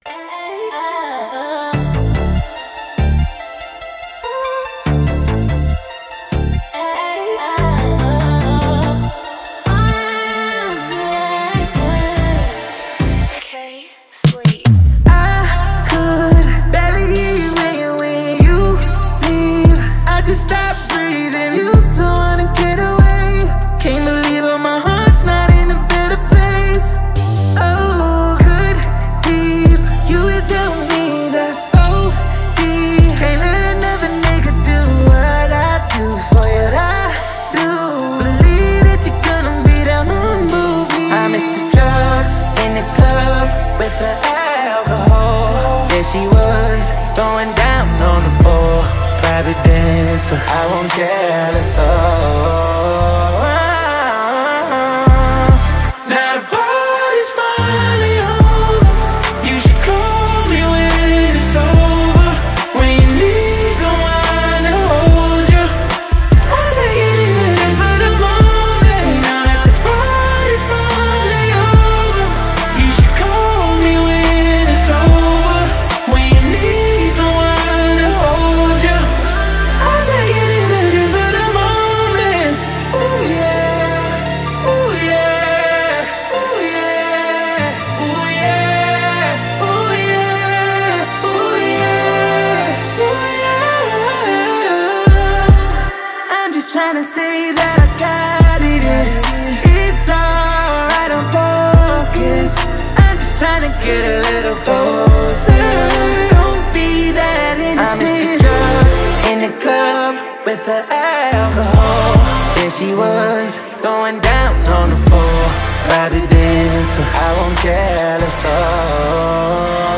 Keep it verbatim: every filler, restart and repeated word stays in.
She was throwing down on the pole, private dancer, I won't jealous of. Now the party's finally over. You should call me when it's over. When you need someone to hold you, I'll take anything just for the moment. Now that the party's finally over, you should call me when it's over. Trying to say that I got it in. It's alright, I'm focused. I'm just trying to get a little closer. Don't be that innocent. I'm Mister Drugs in the club with the alcohol. There she was, throwing down on the pole, private dancer, I won't jealous of.